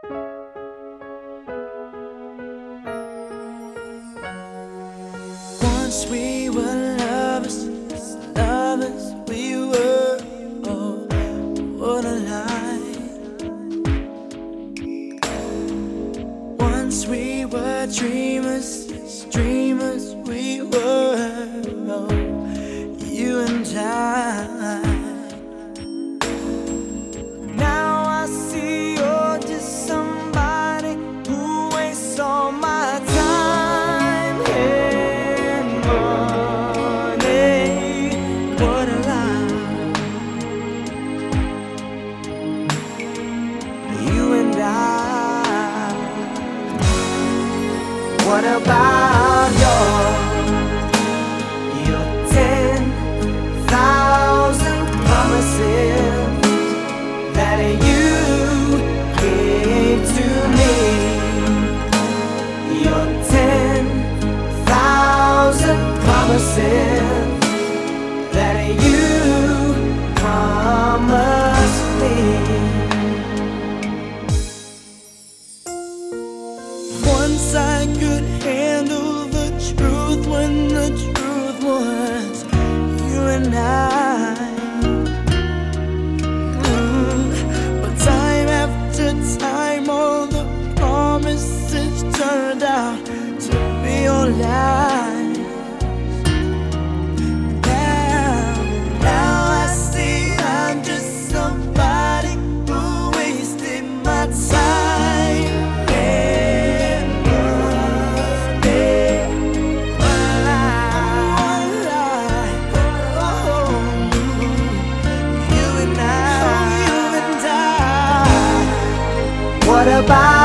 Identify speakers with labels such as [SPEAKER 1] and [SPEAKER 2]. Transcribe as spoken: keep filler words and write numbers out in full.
[SPEAKER 1] Once we were lovers, lovers we were. Oh, what a lie. Once we were dreamers, dreamers we were. Oh, you and I. Now I see you're just somebody who wastes all my time and money. What a lie. You and I. What about your your ten thousand promises that you gave to me? Your ten thousand promises that you promised me. Once I could handle the truth when the truth was you and I. Mm, But time after time, all the promises turned out to be all lies. Now, now I see I'm just somebody who wasted my time. What about